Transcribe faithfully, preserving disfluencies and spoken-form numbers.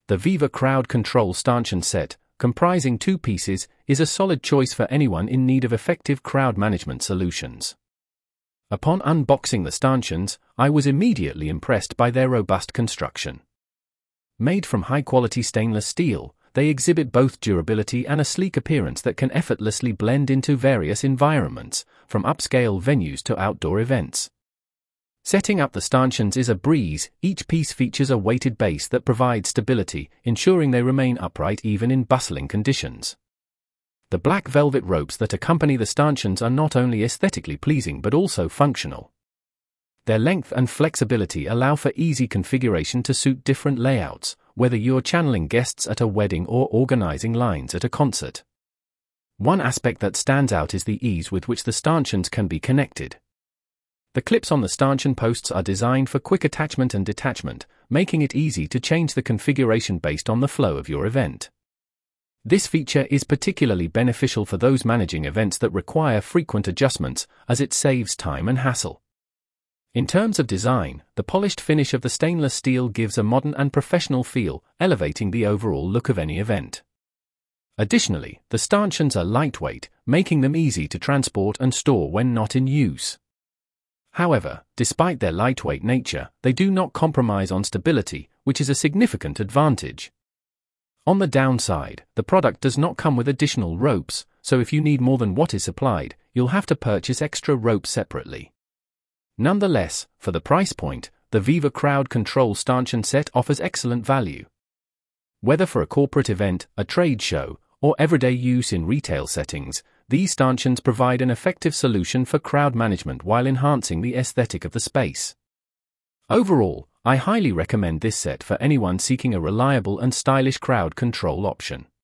The Viva Crowd Control Stanchion Set, comprising two pieces, is a solid choice for anyone in need of effective crowd management solutions. Upon unboxing the stanchions, I was immediately impressed by their robust construction. Made from high-quality stainless steel, they exhibit both durability and a sleek appearance that can effortlessly blend into various environments, from upscale venues to outdoor events. Setting up the stanchions is a breeze. Each piece features a weighted base that provides stability, ensuring they remain upright even in bustling conditions. The black velvet ropes that accompany the stanchions are not only aesthetically pleasing but also functional. Their length and flexibility allow for easy configuration to suit different layouts, whether you're channeling guests at a wedding or organizing lines at a concert. One aspect that stands out is the ease with which the stanchions can be connected. The clips on the stanchion posts are designed for quick attachment and detachment, making it easy to change the configuration based on the flow of your event. This feature is particularly beneficial for those managing events that require frequent adjustments, as it saves time and hassle. In terms of design, the polished finish of the stainless steel gives a modern and professional feel, elevating the overall look of any event. Additionally, the stanchions are lightweight, making them easy to transport and store when not in use. However, despite their lightweight nature, they do not compromise on stability, which is a significant advantage. On the downside, the product does not come with additional ropes, so if you need more than what is supplied, you'll have to purchase extra ropes separately. Nonetheless, for the price point, the Viva Crowd Control Stanchion Set offers excellent value. Whether for a corporate event, a trade show, or everyday use in retail settings, these stanchions provide an effective solution for crowd management while enhancing the aesthetic of the space. Overall, I highly recommend this set for anyone seeking a reliable and stylish crowd control option.